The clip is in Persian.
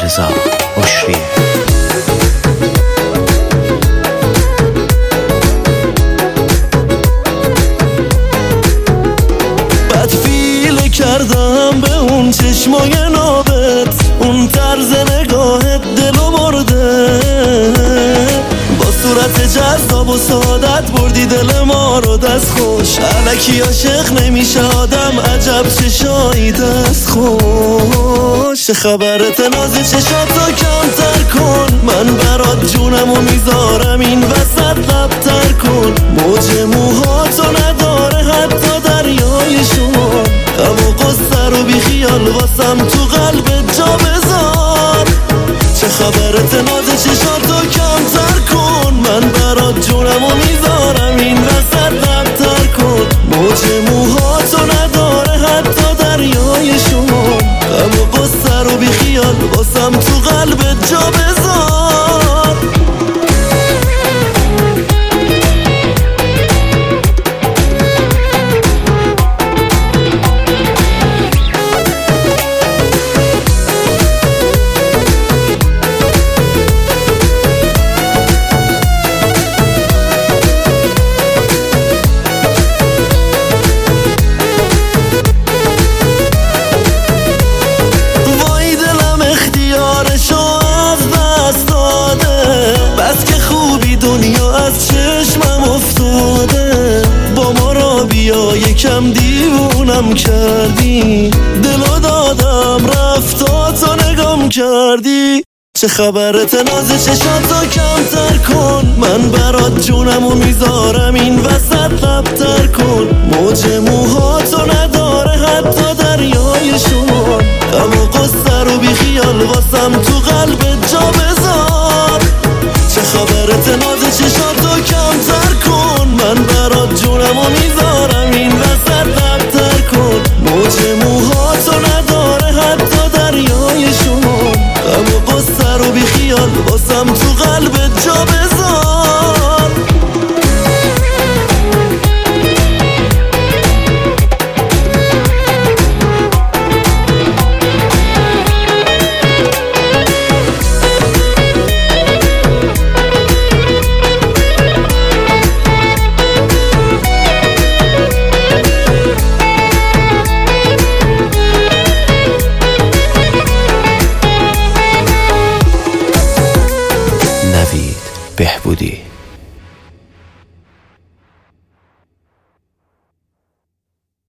رضا عشریه. بدفیل کردم به اون چشمای نابت، اون طرز نگاهت دلو برده، با صورت جذاب و سعادت بردی دل ما رو دست خوش. الکی عاشق نمیشه آدم، عجب چشایی دست خوش. چه خبرت نازی چشاتو کمتر کن، من برات جونمو میذارم این وسط لبتر کن. موج موهاتو نداره حتی دریای شما، غم و غصه رو بی خیال واسم تو قلبت جا بذار. چه خبرت نازی چشاتو کمتر کن، من برات جونمو میذارم این وسط لبتر کن. موج موهاتو نداره حتی دریای شما، غم و غصه رو بی خیال واسم تو قلبت جا بذار. یکم دیوونم کردی، دلو دادم رفتاتو نگام کردی. چه خبرت نازی چشاتو کمتر کن، من برات جونمو میذارم این وسط لبتر کن. موج موهاتو نداره حتی دریای شما، غم و غصه رو بی خیال واسم تو قلبت جا بذار. چه خبرت نازی چشاتو کمتر کن، من برات جونمو میذارم این وسط لبتر کن. موج موهاتو نداره حتی دریای شما، غم و غصه رو بی خیال واسم تو قلبت جا بذار. بهبودی.